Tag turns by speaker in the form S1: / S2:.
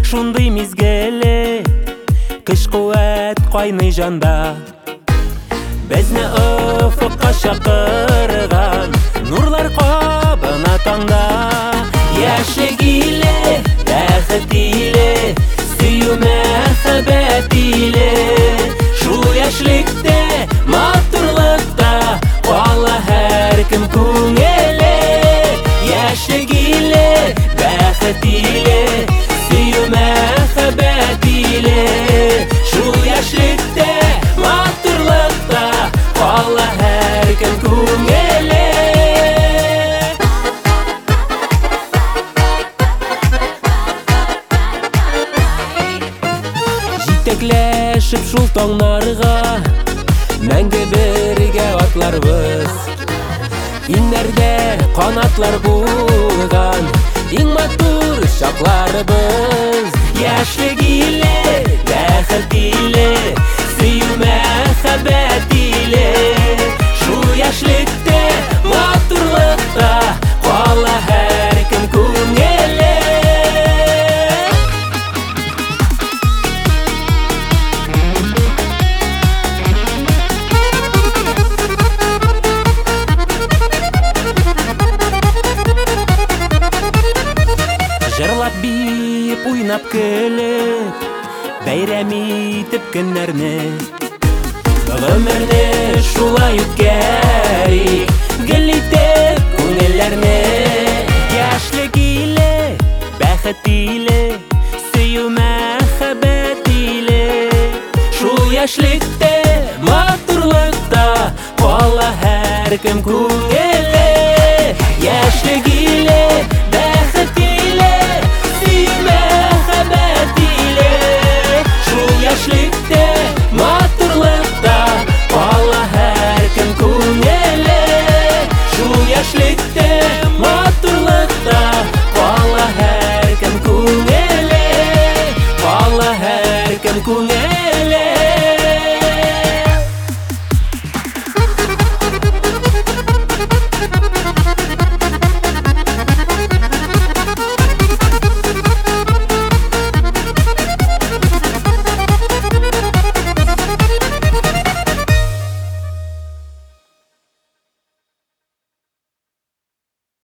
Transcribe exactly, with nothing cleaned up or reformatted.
S1: шундый мизгеле, кыш куәт кайный жанда. Безне офыкка чакырган нурлар кабына таңда. Яшьлек иле, бәхет иле, сөю мәхәббәт иле. Шул яшьлектә, матурлыкта кала һәркем күңеле. Яшьлек иле, бәхет иле, сөю мәхәббәт иле. Шул яшьлектә, матурлыкта кала һәркем күңеле. Җитәкләшеп шул таңнарга, мәңге бергә атларбыз. Иннәрдә канатлар булган, иң матур чакларыбыз. Яшьлек иле, бәхет иле, сөю мәхәббәт иле. Шул яшьлектә, матурлыкта кала һәркем күңеле. Җырлап биеп, уйнап көлеп, бәйрәм итеп көннәрне. Гомерне шулай үткәрик, гел итеп күңелләрне. Яшьлек иле, бәхет иле, сөю мәхәббәт иле. Шул яшьлектә, матурлыкта кала һәркем күңеле. Яшьлек